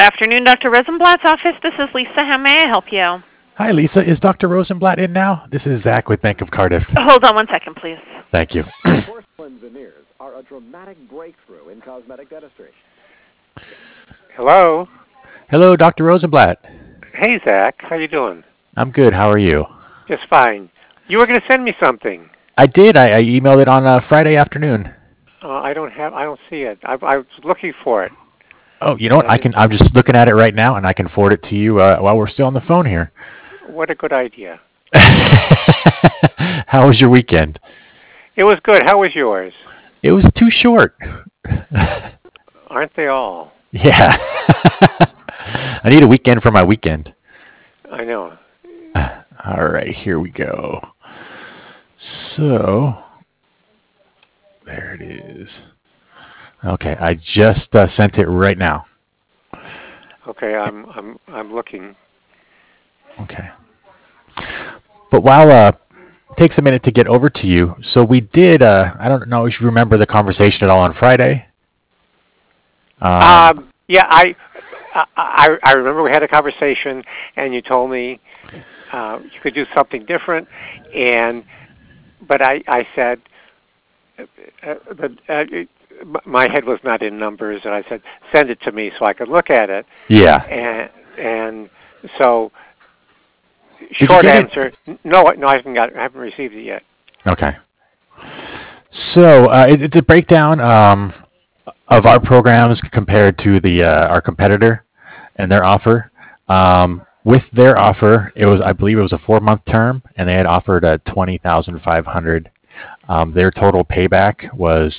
afternoon, Dr. Rosenblatt's office. This is Lisa. How may I help you? Hi, Lisa. Is Dr. Rosenblatt in now? This is Zach with Bank of Cardiff. Hold on one second, please. Thank you. Porcelain veneers are a dramatic breakthrough in cosmetic dentistry. Hello. Hello, Dr. Rosenblatt. Hey, Zach. How you doing? I'm good. How are you? Just fine. You were going to send me something. I did. I emailed it on Friday afternoon. I don't see it. I was looking for it. Oh, you know what? I'm just looking at it right now, and I can forward it to you while we're still on the phone here. What a good idea. How was your weekend? It was good. How was yours? It was too short. Aren't they all? Yeah. I need a weekend for my weekend. I know. All right, here we go. So, there it is. Okay, I just sent it right now. Okay, I'm looking. Okay. But while it takes a minute to get over to you, so we did. I don't know if you remember the conversation at all on Friday. Yeah, I remember we had a conversation, and you told me you could do something different, but I said my head was not in numbers, and I said send it to me so I could look at it. Yeah. And so Did short you get answer, no, I haven't received it yet. Okay. So it's a breakdown of our programs compared to our competitor and their offer. With their offer, I believe it was a 4-month term, and they had offered a $20,500. Their total payback was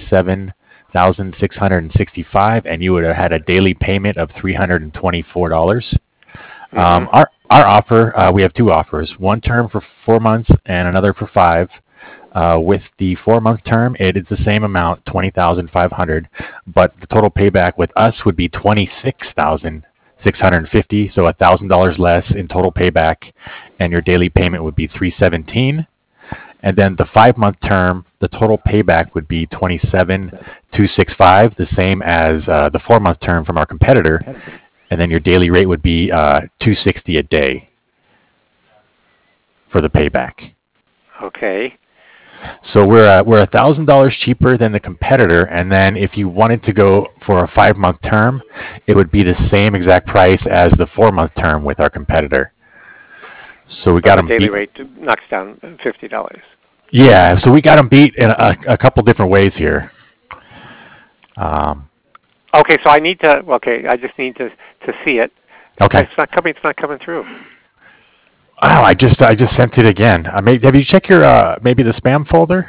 $27,665, and you would have had a daily payment of $324. Our offer, we have two offers: one term for 4 months and another for 5. With the 4-month term, it is the same amount, $20,500, but the total payback with us would be $26,650, so $1,000 less in total payback, and your daily payment would be $317. And then the 5-month term, the total payback would be $27,265, the same as the 4-month term from our competitor, and then your daily rate would be $260 a day for the payback. Okay. So we're $1,000 cheaper than the competitor, and then if you wanted to go for a 5-month term, it would be the same exact price as the 4-month term with our competitor. So we got them daily beat. rate knocks down $50. Yeah, so we got them beat in a couple different ways here. Okay, so I need to. Okay, I just need to see it. Okay. It's not coming. It's not coming through. Oh, I just sent it again. Have you checked your maybe the spam folder?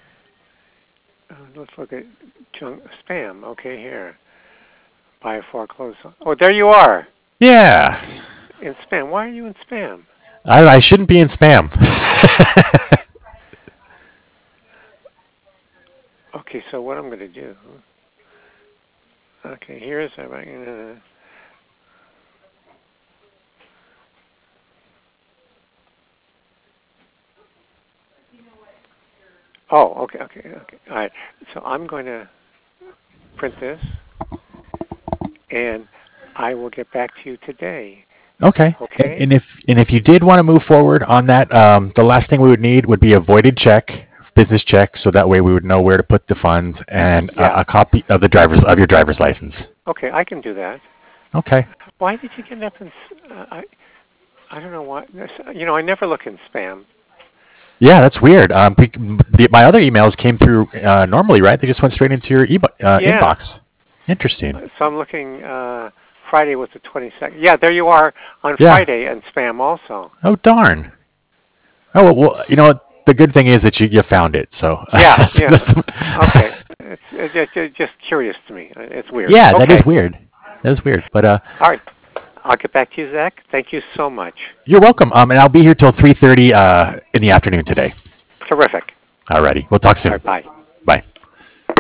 Let's look at junk spam. Okay, here. Buy a foreclosed. Oh, there you are. Yeah. In spam. Why are you in spam? I shouldn't be in spam. Okay, so what I'm going to do. Okay, here's Oh, okay. All right. So I'm going to print this, and I will get back to you today. Okay. Okay. And if you did want to move forward on that, the last thing we would need would be a voided check, business check, so that way we would know where to put the funds, and a copy of your driver's license. Okay, I can do that. Okay. Why did you get up in? I don't know why. I never look in spam. Yeah, that's weird. My other emails came through normally, right? They just went straight into your inbox. Interesting. So I'm looking. Friday was the 22nd. Yeah, there you are on Friday and spam also. Oh, darn. Oh, well, you know what? The good thing is that you found it. So yeah. Okay. It's just curious to me. It's weird. Yeah, okay. That is weird. But all right. I'll get back to you, Zach. Thank you so much. You're welcome. And I'll be here till 3:30 in the afternoon today. Terrific. Alrighty. We'll talk soon. All right, bye. Bye.